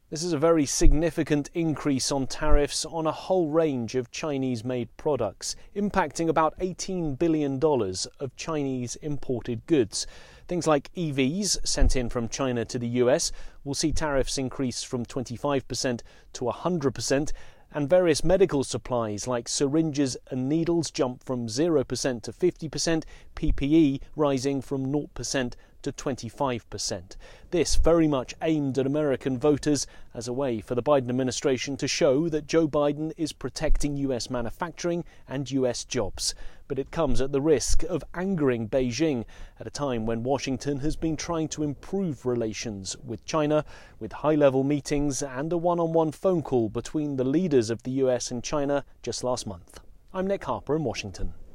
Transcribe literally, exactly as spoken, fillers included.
This is a very significant increase on tariffs on a whole range of Chinese-made products, impacting about eighteen billion dollars of Chinese imported goods. Things like E Vs sent in from China to the U S will see tariffs increase from twenty-five percent to one hundred percent, and various medical supplies like syringes and needles jump from zero percent to fifty percent, P P E rising from zero percent to twenty-five percent. This very much aimed at American voters as a way for the Biden administration to show that Joe Biden is protecting U S manufacturing and U S jobs. But it comes at the risk of angering Beijing at a time when Washington has been trying to improve relations with China, with high-level meetings and a one-on-one phone call between the leaders of the U S and China just last month. I'm Nick Harper in Washington.